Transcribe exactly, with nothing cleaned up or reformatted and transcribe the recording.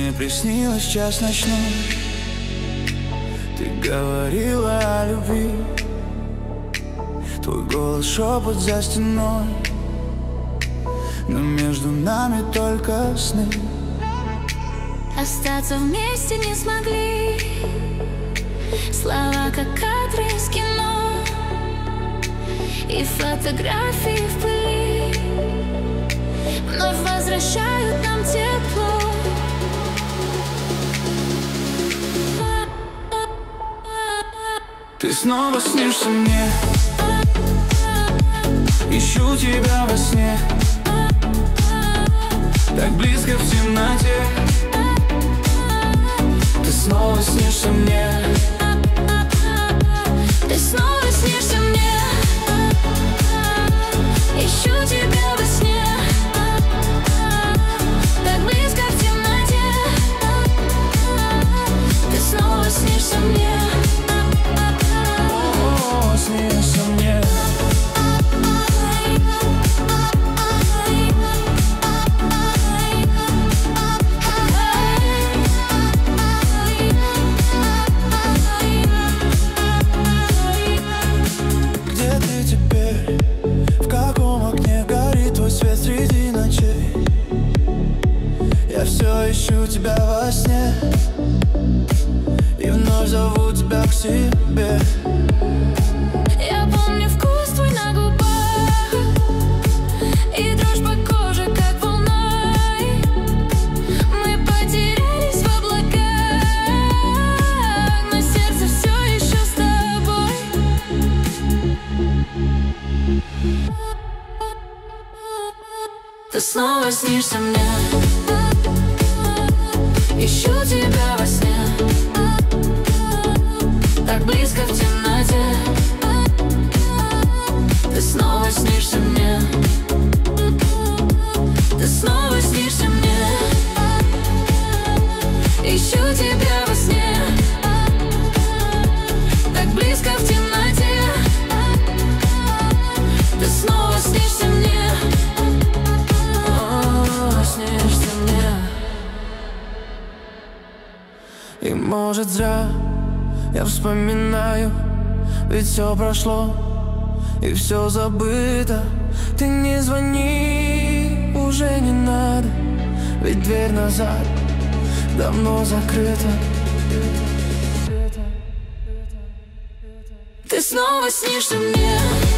мне приснилось час ночной. Ты говорила о любви, твой голос шепот за стеной, но между нами только сны. Остаться вместе не смогли, слова как кадры из кино и фотографии в пыли вновь возвращают нам тепло. Ты снова снишься мне, ищу тебя во сне, так близко в темноте. Ты снова снишься мне, ты снова снишься мне, ищу тебя во сне, так близко в темноте. Ты снова снишься мне, о, снишься мне. Я все ищу тебя во сне и вновь зову тебя к себе. я помню вкус твой на губах и дрожь по коже, как волной. Мы потерялись в облаках, но сердце все еще с тобой. Ты снова снишься мне, ищу тебя во сне, так близко в темноте. Ты снова снишься мне, ты снова снишься мне, ищу тебя во сне, так близко в темноте. Ты снова снишься мне, о, снишься мне. И может зря я вспоминаю, ведь все прошло и все забыто. Ты не звони, уже не надо, ведь дверь назад давно закрыта. Ты снова снишься мне.